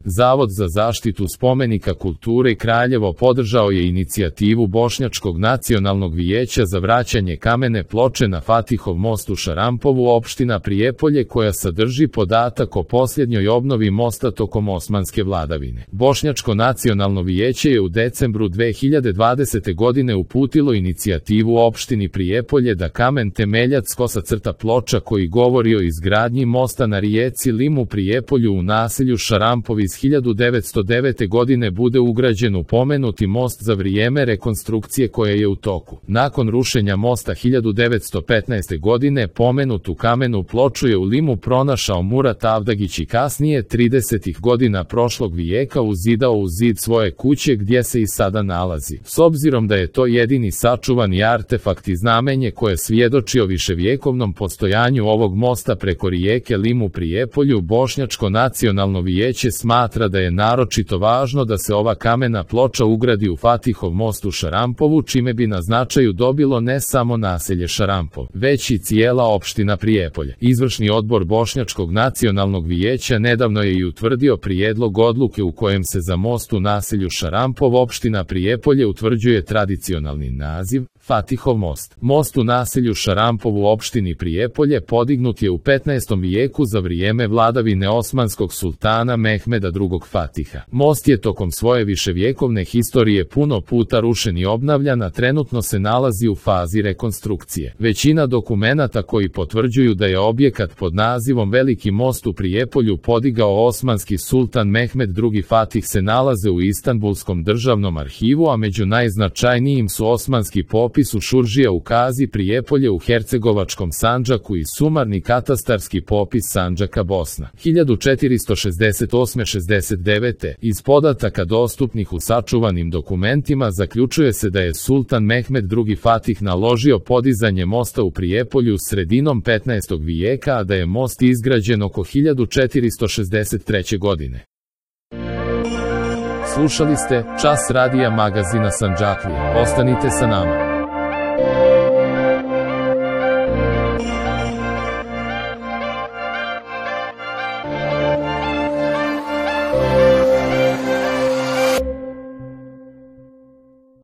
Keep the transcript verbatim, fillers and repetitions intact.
Zavod za zaštitu spomenika kulture Kraljevo podržao je inicijativu Bošnjačkog nacionalnog vijeća za vraćanje kamene ploče na Fatihov most u Šarampovu, opština Prijepolje, koja sadrži podatak o posljednjoj obnovi mosta tokom osmanske vladavine. Bošnjačko nacionalno vijeće je u decembru dve hiljade dvadesete godine uputilo inicijativu opštini Prijepolje da kamen temeljac kosa crta ploča koji govori o izgradnji mosta na rijeci Lim u Prijepolju u naselju Šarampovi iz hiljadu devetsto devete. godine bude ugrađen u pomenuti most za vrijeme rekonstrukcije koja je u toku. Nakon rušenja mosta hiljadu devetsto petnaeste. godine pomenutu kamenu ploču je u Limu pronašao Murat Avdagić i kasnije tridesetih godina prošlog vijeka uzidao u zid svoje kuće gdje se i sada nalazi. S obzirom da je to jedini sačuvani artefakt i znamenje koje svjedoči o viševjekovnom postojanju ovog mosta preko rijeke Lim u Prijepolju, Bošnjačko nacionalno vijeće smatra da je naročito važno da se ova kamena ploča ugradi u Fatihov most u Šarampovu, čime bi na značaju dobilo ne samo naselje Šarampov, već i cijela opština Prijepolje. Izvršni odbor Bošnjačkog nacionalnog vijeća nedavno je i utvrdio prijedlog odluke u kojem se za most u naselju Šarampov, opština Prijepolje, utvrđuje tradicionalni naziv Fatihov most. Most u naselju Šarampov u opštini Prijepolje podignut je u petnaestom vijeku za vrijeme vladavine osmanskog sultana Mehmeda drugog Fatiha. Most je tokom svoje viševjekovne historije puno puta rušen i obnavljan, a trenutno se nalazi u fazi rekonstrukcije. Većina dokumenata koji potvrđuju da je objekat pod nazivom Veliki most u Prijepolju podigao osmanski sultan Mehmed drugi Fatih se nalaze u Istanbulskom državnom arhivu, a među najznačajnijim su osmanski popis u Šuržija u Kazi Prijepolje u Hercegovačkom Sandžaku i sumarni katastarski popis Sandžaka Bosna. hiljadu četiristo šezdeset osme šezdeset devete. Iz podataka dostupnih u sačuvanim dokumentima zaključuje se da je sultan Mehmed drugi Fatih naložio podizanje mosta u Prijepolju sredinom petnaestog vijeka, a da je most izgrađen oko hiljadu četiristo šezdeset treće. godine. Slušali ste Čas radija magazina Sandžaklija. Ostanite sa nama.